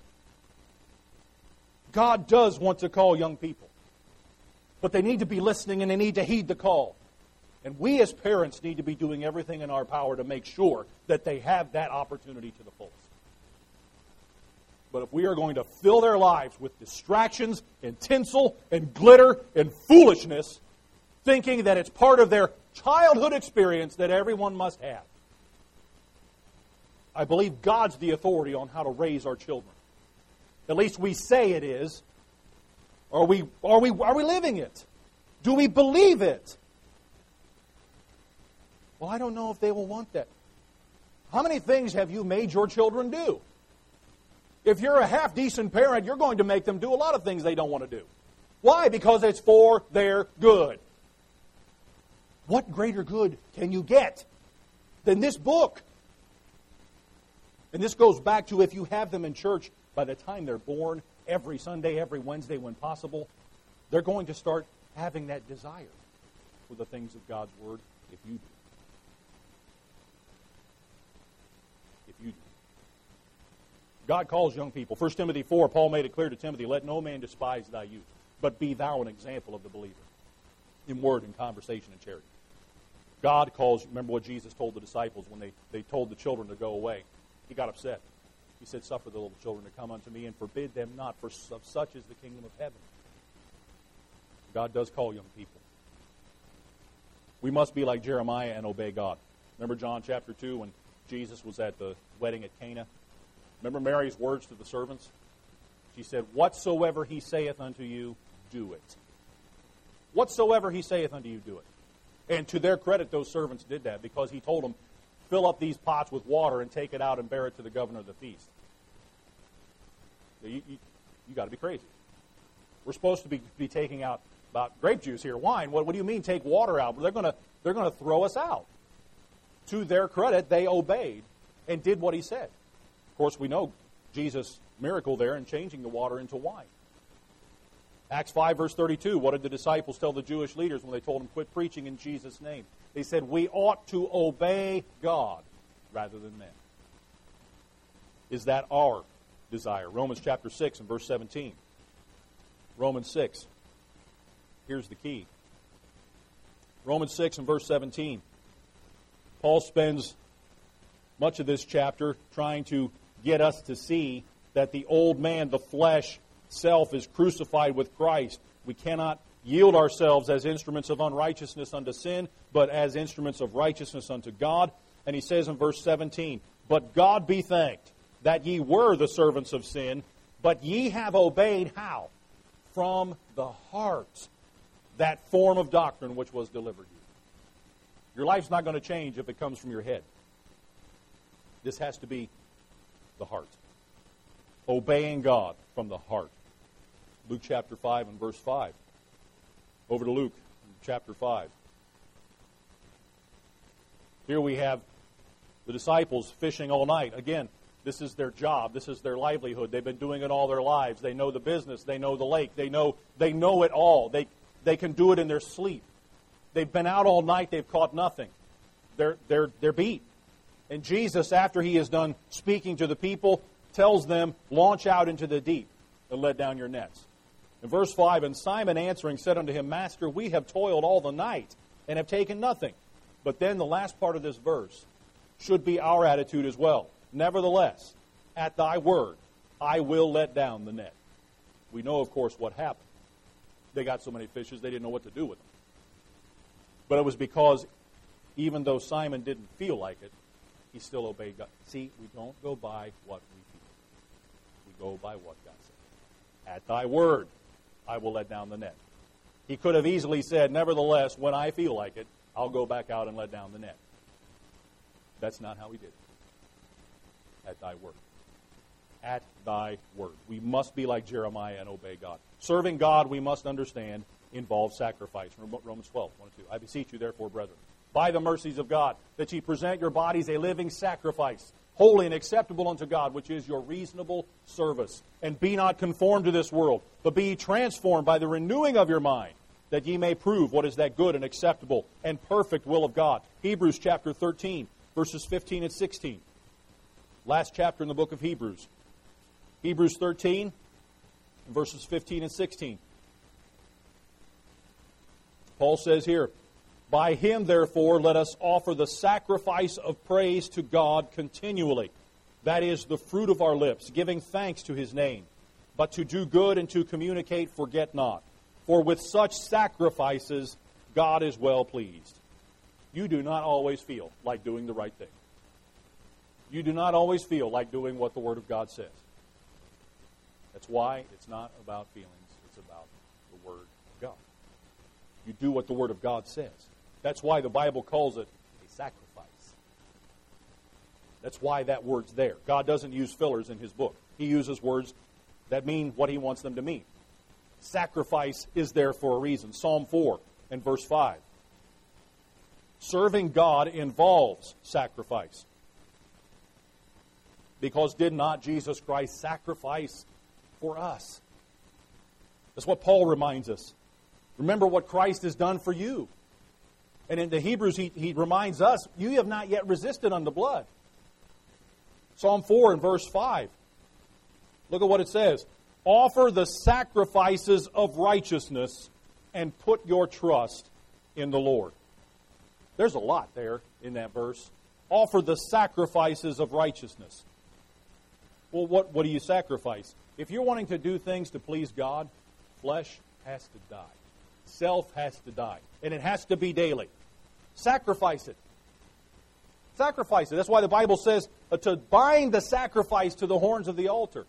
God does want to call young people. But they need to be listening and they need to heed the call. And we as parents need to be doing everything in our power to make sure that they have that opportunity to the fullest. But if we are going to fill their lives with distractions and tinsel and glitter and foolishness, thinking that it's part of their childhood experience that everyone must have, I believe God's the authority on how to raise our children. At least we say it is. Are we living it? Do we believe it? Well, I don't know if they will want that. How many things have you made your children do? If you're a half-decent parent, you're going to make them do a lot of things they don't want to do. Why? Because it's for their good. What greater good can you get than this book? And this goes back to if you have them in church by the time they're born, every Sunday, every Wednesday when possible, they're going to start having that desire for the things of God's Word if you do. If you do. God calls young people. 1 Timothy 4, Paul made it clear to Timothy, let no man despise thy youth, but be thou an example of the believer in word and conversation and charity. God calls, remember what Jesus told the disciples when they told the children to go away. He got upset. He said, suffer the little children to come unto me and forbid them not, for of such is the kingdom of heaven. God does call young people. We must be like Jeremiah and obey God. Remember John chapter 2 when Jesus was at the wedding at Cana? Remember Mary's words to the servants? She said, whatsoever he saith unto you, do it. Whatsoever he saith unto you, do it. And to their credit, those servants did that because he told them, fill up these pots with water and take it out and bear it to the governor of the feast. You got to be crazy. We're supposed to be taking out about grape juice here, wine. What do you mean take water out? They're going to throw us out. To their credit, they obeyed and did what he said. Of course, we know Jesus' miracle there in changing the water into wine. Acts 5, verse 32, what did the disciples tell the Jewish leaders when they told them, quit preaching in Jesus' name? They said, we ought to obey God rather than men. Is that our desire? Romans chapter 6 and verse 17. Romans 6. Here's the key. Romans 6 and verse 17. Paul spends much of this chapter trying to get us to see that the old man, the flesh, self is crucified with Christ. We cannot yield ourselves as instruments of unrighteousness unto sin, but as instruments of righteousness unto God. And he says in verse 17, but God be thanked that ye were the servants of sin, but ye have obeyed how? From the heart, that form of doctrine which was delivered you. Your life's not going to change if it comes from your head. This has to be the heart. Obeying God from the heart. Luke chapter 5 and verse 5. Over to Luke chapter 5. Here we have the disciples fishing all night. Again, this is their job. This is their livelihood. They've been doing it all their lives. They know the business. They know the lake. They know it all. They can do it in their sleep. They've been out all night. They've caught nothing. They're beat. And Jesus, after he is done speaking to the people, tells them, launch out into the deep and let down your nets. In verse 5, and Simon answering said unto him, Master, we have toiled all the night and have taken nothing. But then the last part of this verse should be our attitude as well. Nevertheless, at thy word, I will let down the net. We know, of course, what happened. They got so many fishes, they didn't know what to do with them. But it was because even though Simon didn't feel like it, he still obeyed God. See, we don't go by what we feel. We go by what God said. At thy word, I will let down the net. He could have easily said, nevertheless, when I feel like it, I'll go back out and let down the net. That's not how he did it. At thy word. At thy word. We must be like Jeremiah and obey God. Serving God, we must understand, involves sacrifice. Romans 12, 1 and 2. I beseech you, therefore, brethren, by the mercies of God, that ye present your bodies a living sacrifice, holy and acceptable unto God, which is your reasonable service. And be not conformed to this world, but be ye transformed by the renewing of your mind, that ye may prove what is that good and acceptable and perfect will of God. Hebrews chapter 13, verses 15 and 16. Last chapter in the book of Hebrews. Hebrews 13, verses 15 and 16. Paul says here, by him, therefore, let us offer the sacrifice of praise to God continually. That is the fruit of our lips, giving thanks to his name. But to do good and to communicate, forget not. For with such sacrifices, God is well pleased. You do not always feel like doing the right thing. You do not always feel like doing what the Word of God says. That's why it's not about feelings. It's about the Word of God. You do what the Word of God says. That's why the Bible calls it a sacrifice. That's why that word's there. God doesn't use fillers in His book. He uses words that mean what He wants them to mean. Sacrifice is there for a reason. Psalm 4 and verse 5. Serving God involves sacrifice. Because did not Jesus Christ sacrifice for us? That's what Paul reminds us. Remember what Christ has done for you. And in the Hebrews, he reminds us, you have not yet resisted unto blood. Psalm 4 and verse 5. Look at what it says. Offer the sacrifices of righteousness and put your trust in the Lord. There's a lot there in that verse. Offer the sacrifices of righteousness. Well, what do you sacrifice? If you're wanting to do things to please God, flesh has to die. Self has to die. And it has to be daily. Sacrifice it. Sacrifice it. That's why the Bible says to bind the sacrifice to the horns of the altar.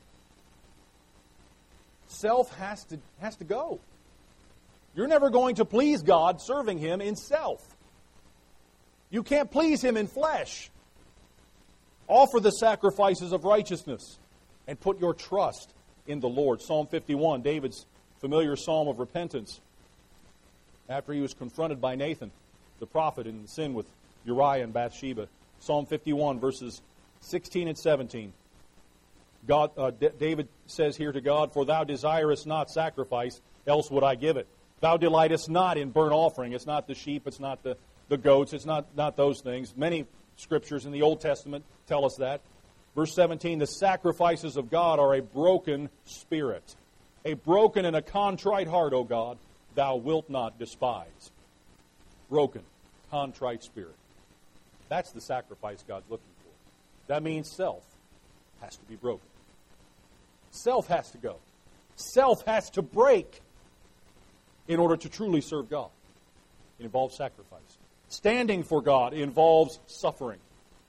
Self has to go. You're never going to please God serving Him in self. You can't please Him in flesh. Offer the sacrifices of righteousness and put your trust in the Lord. Psalm 51, David's familiar psalm of repentance. After he was confronted by Nathan, the prophet, in sin with Uriah and Bathsheba. Psalm 51, verses 16 and 17. David says here to God, For thou desirest not sacrifice, else would I give it. Thou delightest not in burnt offering. It's not the sheep, it's not the goats, it's not those things. Many scriptures in the Old Testament tell us that. Verse 17, the sacrifices of God are a broken spirit. A broken and a contrite heart, O God, thou wilt not despise. Broken, contrite spirit. That's the sacrifice God's looking for. That means self has to be broken. Self has to go. Self has to break in order to truly serve God. It involves sacrifice. Standing for God involves suffering.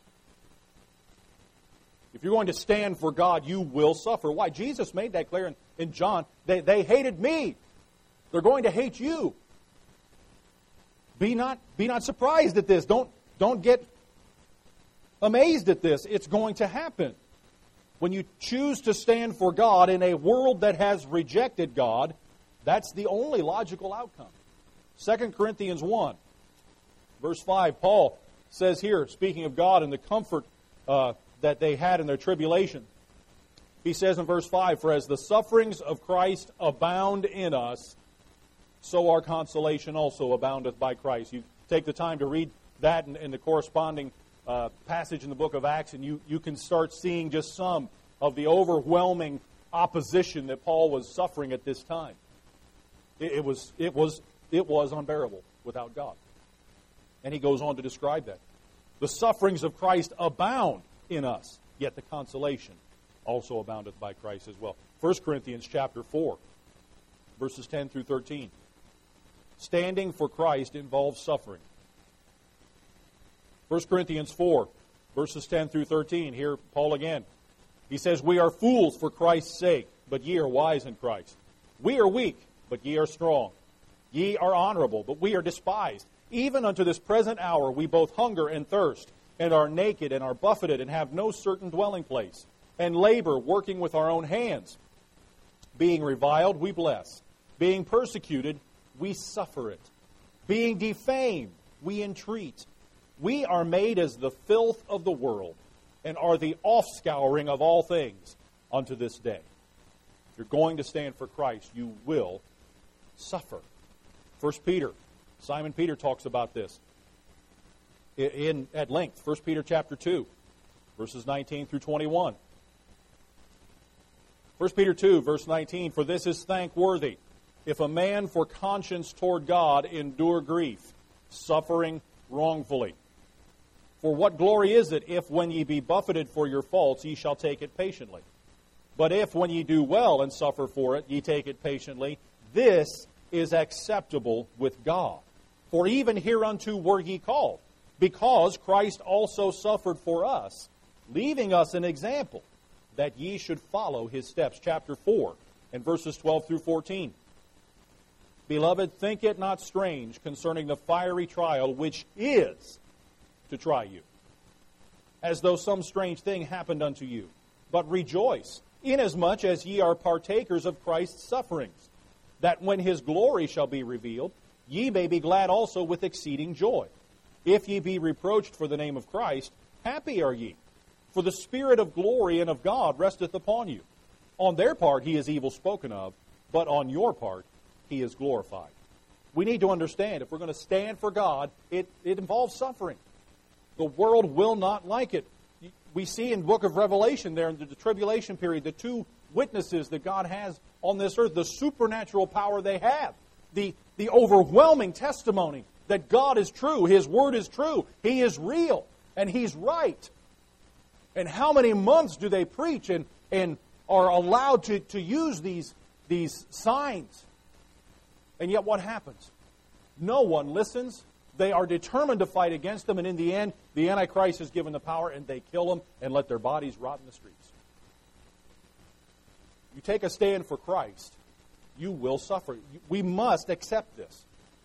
If you're going to stand for God, you will suffer. Why? Jesus made that clear in John. They hated me. They're going to hate you. Be not surprised at this. Don't get amazed at this. It's going to happen. When you choose to stand for God in a world that has rejected God, that's the only logical outcome. 2 Corinthians 1, verse 5, Paul says here, speaking of God and the comfort that they had in their tribulation, he says in verse 5, For as the sufferings of Christ abound in us, so our consolation also aboundeth by Christ. You take the time to read that in the corresponding passage in the book of Acts, and you can start seeing just some of the overwhelming opposition that Paul was suffering at this time. It was unbearable without God. And he goes on to describe that. The sufferings of Christ abound in us, yet the consolation also aboundeth by Christ as well. 1 Corinthians chapter 4, verses 10 through 13. Standing for Christ involves suffering. 1 Corinthians 4, verses 10 through 13. Here, Paul again. He says, We are fools for Christ's sake, but ye are wise in Christ. We are weak, but ye are strong. Ye are honorable, but we are despised. Even unto this present hour we both hunger and thirst, and are naked, and are buffeted, and have no certain dwelling place, and labor, working with our own hands. Being reviled, we bless. Being persecuted, we suffer it. Being defamed, we entreat. We are made as the filth of the world, and are the offscouring of all things unto this day. If you're going to stand for Christ, you will suffer. 1 Peter, Simon Peter talks about this at length. 1 Peter chapter 2, verses 19 through 21. 1 Peter 2, verse 19, For this is thankworthy, if a man for conscience toward God endure grief, suffering wrongfully. For what glory is it, if when ye be buffeted for your faults, ye shall take it patiently? But if when ye do well and suffer for it, ye take it patiently, this is acceptable with God. For even hereunto were ye called, because Christ also suffered for us, leaving us an example, that ye should follow his steps. Chapter 4, and verses 12 through 14. Beloved, think it not strange concerning the fiery trial which is to try you, as though some strange thing happened unto you, but rejoice, inasmuch as ye are partakers of Christ's sufferings, that when his glory shall be revealed, ye may be glad also with exceeding joy. If ye be reproached for the name of Christ, happy are ye, for the Spirit of glory and of God resteth upon you. On their part he is evil spoken of, but on your part he is glorified. We need to understand, if we're going to stand for God, it involves suffering. The world will not like it. We see in the book of Revelation there in the tribulation period, the two witnesses that God has on this earth, the supernatural power they have, the overwhelming testimony that God is true, His Word is true, He is real, and He's right. And how many months do they preach and are allowed to use these signs? And yet what happens? No one listens. They are determined to fight against them, and in the end, the Antichrist is given the power, and they kill them and let their bodies rot in the streets. You take a stand for Christ, you will suffer. We must accept this.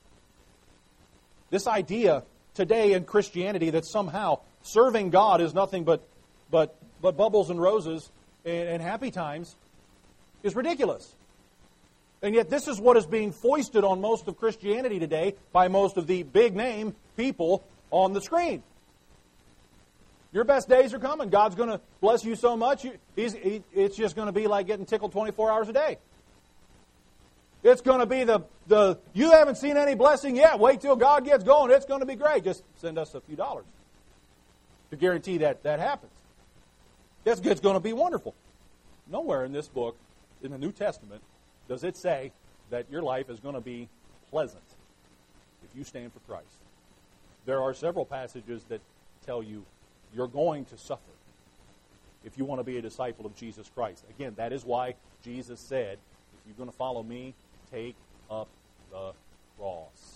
This idea today in Christianity that somehow serving God is nothing but bubbles and roses and happy times is ridiculous. And yet this is what is being foisted on most of Christianity today by most of the big-name people on the screen. Your best days are coming. God's going to bless you so much, it's just going to be like getting tickled 24 hours a day. It's going to be the you haven't seen any blessing yet. Wait till God gets going. It's going to be great. Just send us a few dollars to guarantee that happens. It's going to be wonderful. Nowhere in this book, in the New Testament, does it say that your life is going to be pleasant if you stand for Christ. There are several passages that tell you you're going to suffer if you want to be a disciple of Jesus Christ. Again, that is why Jesus said, if you're going to follow me, take up the cross.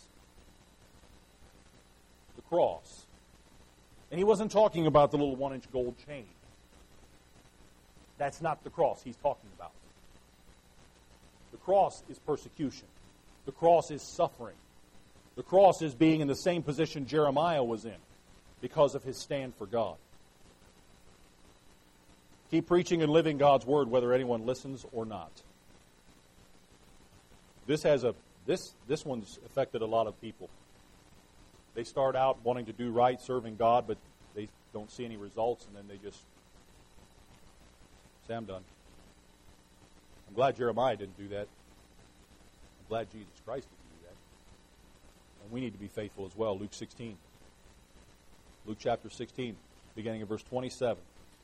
The cross. And he wasn't talking about the little 1-inch gold chain. That's not the cross he's talking about. The cross is persecution. The cross is suffering. The cross is being in the same position Jeremiah was in because of his stand for God. Keep preaching and living God's Word whether anyone listens or not. This one's affected a lot of people. They start out wanting to do right, serving God, but they don't see any results, and then they just say, I'm done. I'm glad Jeremiah didn't do that. I'm glad Jesus Christ didn't do that. And we need to be faithful as well. Luke 16. Luke chapter 16, beginning of verse 27.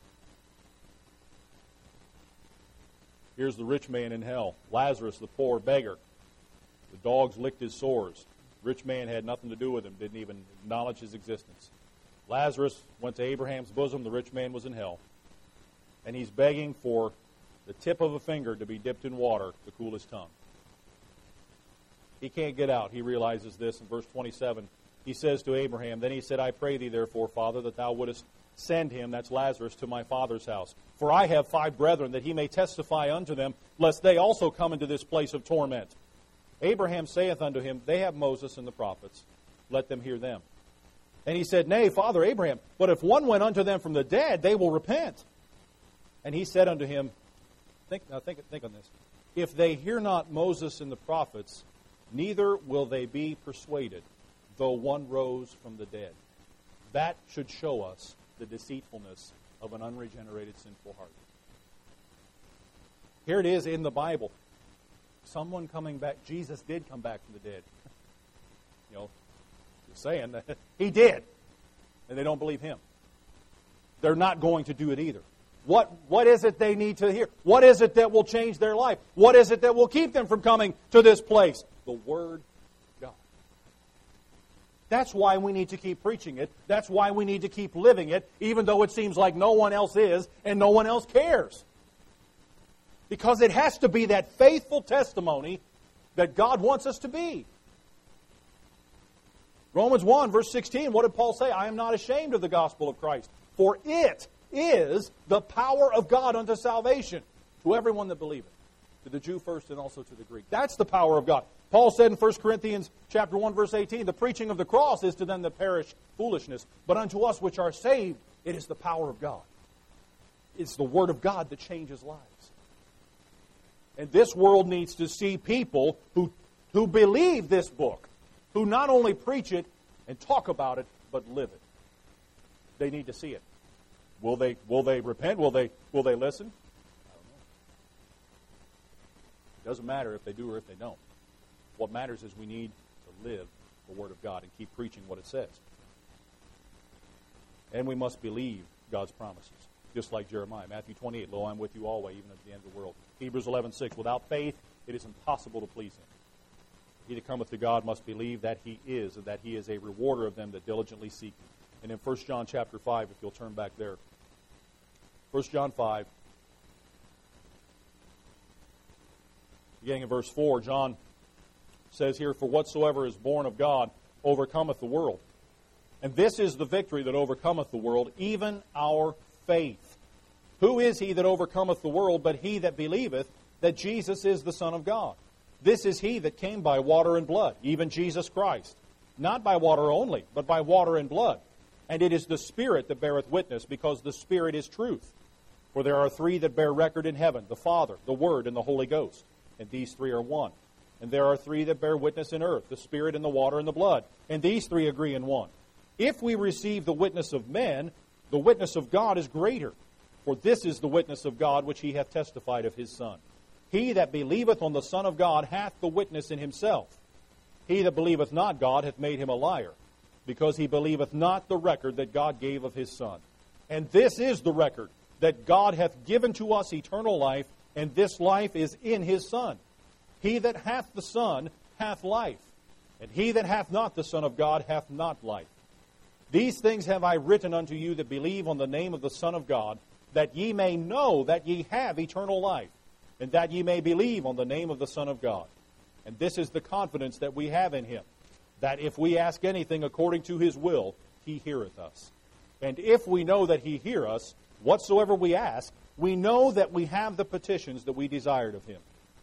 Here's the rich man in hell. Lazarus, the poor beggar. The dogs licked his sores. Rich man had nothing to do with him, didn't even acknowledge his existence. Lazarus went to Abraham's bosom. The rich man was in hell. And he's begging for the tip of a finger to be dipped in water to cool his tongue. He can't get out. He realizes this in verse 27. He says to Abraham, then he said, I pray thee therefore, Father, that thou wouldest send him, that's Lazarus, to my father's house. For I have 5 brethren, that he may testify unto them, lest they also come into this place of torment. Abraham saith unto him, they have Moses and the prophets. Let them hear them. And he said, Nay, Father Abraham, but if one went unto them from the dead, they will repent. And he said unto him, think on this. If they hear not Moses and the prophets, neither will they be persuaded, though one rose from the dead. That should show us the deceitfulness of an unregenerated, sinful heart. Here it is in the Bible. Someone coming back. Jesus did come back from the dead. Just saying that he did. And they don't believe him. They're not going to do it either. What is it they need to hear? What is it that will change their life? What is it that will keep them from coming to this place? The Word of God. That's why we need to keep preaching it. That's why we need to keep living it, even though it seems like no one else is and no one else cares. Because it has to be that faithful testimony that God wants us to be. Romans 1, verse 16, what did Paul say? I am not ashamed of the gospel of Christ, for it is the power of God unto salvation to everyone that believeth, to the Jew first and also to the Greek. That's the power of God. Paul said in 1 Corinthians chapter 1, verse 18, the preaching of the cross is to them that perish foolishness, but unto us which are saved, it is the power of God. It's the Word of God that changes lives. And this world needs to see people who believe this book, who not only preach it and talk about it, but live it. They need to see it. Will they repent? Will they listen? I don't know. It doesn't matter if they do or if they don't. What matters is we need to live the Word of God and keep preaching what it says. And we must believe God's promises, just like Jeremiah. Matthew 28, lo, I'm with you always, even at the end of the world. Hebrews 11:6, without faith it is impossible to please Him. He that cometh to God must believe that He is, and that He is a rewarder of them that diligently seek Him. And in 1 John chapter 5, if you'll turn back there, 1 John 5, beginning in verse 4, John says here, for whatsoever is born of God overcometh the world. And this is the victory that overcometh the world, even our faith. Who is he that overcometh the world but he that believeth that Jesus is the Son of God? This is he that came by water and blood, even Jesus Christ. Not by water only, but by water and blood. And it is the Spirit that beareth witness, because the Spirit is truth. For there are three that bear record in heaven, the Father, the Word, and the Holy Ghost. And these three are one. And there are three that bear witness in earth, the Spirit and the water and the blood. And these three agree in one. If we receive the witness of men, the witness of God is greater. For this is the witness of God which he hath testified of his Son. He that believeth on the Son of God hath the witness in himself. He that believeth not God hath made him a liar, because he believeth not the record that God gave of his Son. And this is the record, that God hath given to us eternal life, and this life is in his Son. He that hath the Son hath life, and he that hath not the Son of God hath not life. These things have I written unto you that believe on the name of the Son of God, that ye may know that ye have eternal life, and that ye may believe on the name of the Son of God. And this is the confidence that we have in him, that if we ask anything according to his will, he heareth us. And if we know that he hear us, whatsoever we ask, we know that we have the petitions that we desired of him.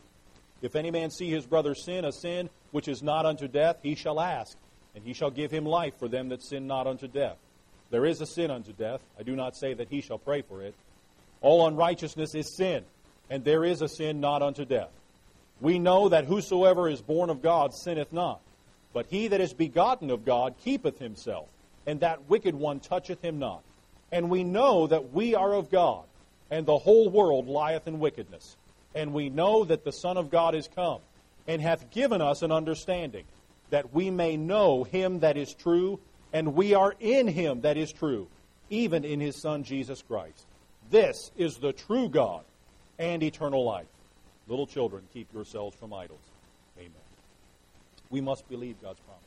If any man see his brother sin, a sin which is not unto death, he shall ask, and he shall give him life for them that sin not unto death. There is a sin unto death. I do not say that he shall pray for it. All unrighteousness is sin, and there is a sin not unto death. We know that whosoever is born of God sinneth not, but he that is begotten of God keepeth himself, and that wicked one toucheth him not. And we know that we are of God, and the whole world lieth in wickedness. And we know that the Son of God is come, and hath given us an understanding, that we may know him that is true, and we are in him that is true, even in his Son Jesus Christ. This is the true God and eternal life. Little children, keep yourselves from idols. Amen. We must believe God's promise.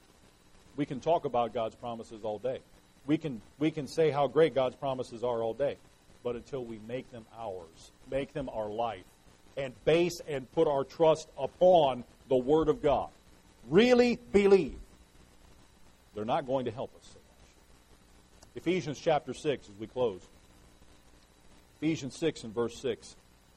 We can talk about God's promises all day. We can say how great God's promises are all day. But until we make them ours, make them our life, and base and put our trust upon the Word of God, really believe, they're not going to help us so much. Ephesians chapter 6, as we close. Ephesians 6 and verse 6.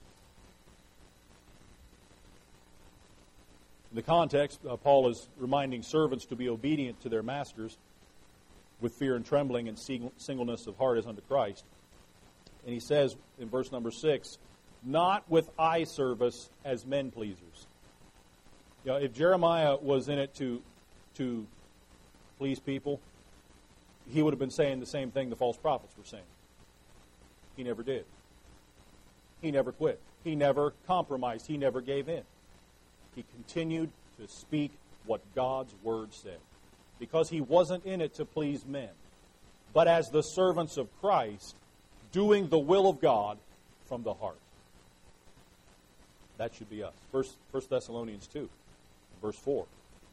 In the context, Paul is reminding servants to be obedient to their masters with fear and trembling and singleness of heart as unto Christ. And he says in verse number 6, not with eye service as men pleasers. You know, if Jeremiah was in it to please people, he would have been saying the same thing the false prophets were saying. He never did. He never quit. He never compromised. He never gave in. He continued to speak what God's Word said, because he wasn't in it to please men, but as the servants of Christ, doing the will of God from the heart. That should be us. 1 Thessalonians 2, verse 4.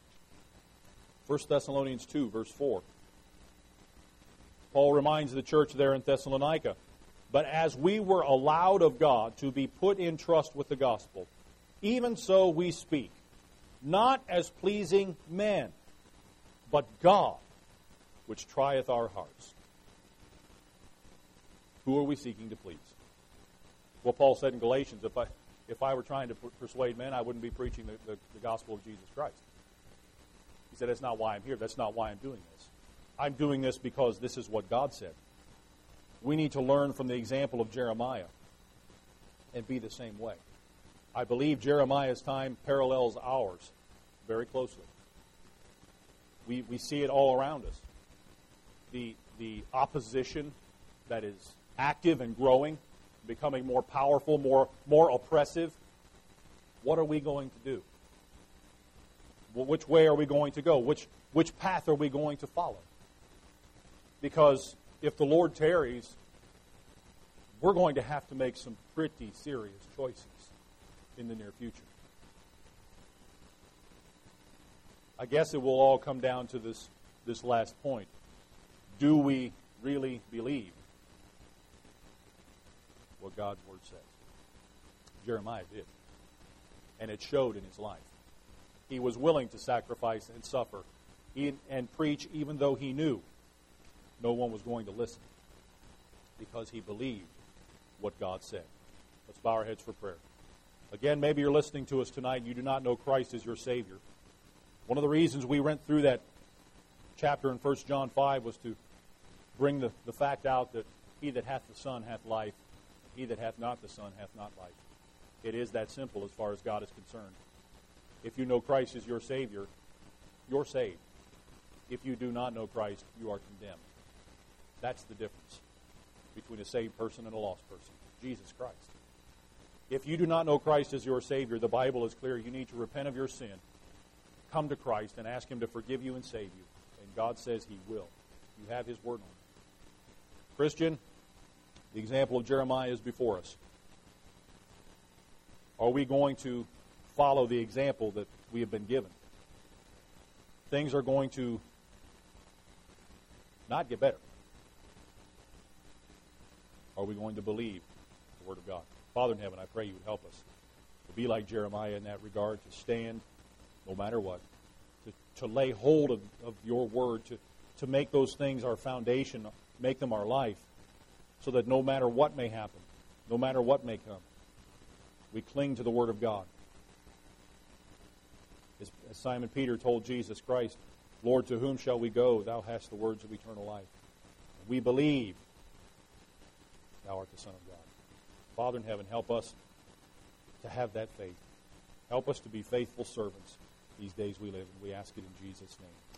1 Thessalonians 2, verse 4. Paul reminds the church there in Thessalonica, but as we were allowed of God to be put in trust with the gospel, even so we speak, not as pleasing men, but God, which trieth our hearts. Who are we seeking to please? Well, Paul said in Galatians, if I were trying to persuade men, I wouldn't be preaching the gospel of Jesus Christ. He said, that's not why I'm here. That's not why I'm doing this. I'm doing this because this is what God said. We need to learn from the example of Jeremiah and be the same way. I believe Jeremiah's time parallels ours very closely. We see it all around us. The opposition that is active and growing, becoming more powerful, more oppressive. What are we going to do? Well, which way are we going to go? Which path are we going to follow? Because if the Lord tarries, we're going to have to make some pretty serious choices in the near future. I guess it will all come down to this last point. Do we really believe what God's Word says? Jeremiah did. And it showed in his life. He was willing to sacrifice and suffer and preach even though he knew no one was going to listen, because he believed what God said. Let's bow our heads for prayer. Again, maybe you're listening to us tonight and you do not know Christ as your Savior. One of the reasons we went through that chapter in 1 John 5 was to bring the fact out that he that hath the Son hath life, he that hath not the Son hath not life. It is that simple as far as God is concerned. If you know Christ as your Savior, you're saved. If you do not know Christ, you are condemned. That's the difference between a saved person and a lost person. Jesus Christ. If you do not know Christ as your Savior, the Bible is clear. You need to repent of your sin, come to Christ, and ask Him to forgive you and save you. And God says He will. You have His Word on it. Christian, the example of Jeremiah is before us. Are we going to follow the example that we have been given? Things are going to not get better. Are we going to believe the Word of God? Father in heaven, I pray you would help us to be like Jeremiah in that regard, to stand no matter what, to lay hold of your Word, to make those things our foundation, make them our life, so that no matter what may happen, no matter what may come, we cling to the Word of God. As Simon Peter told Jesus Christ, Lord, to whom shall we go? Thou hast the words of eternal life. We believe Thou art the Son of God. Father in heaven, help us to have that faith. Help us to be faithful servants these days we live, and we ask it in Jesus' name.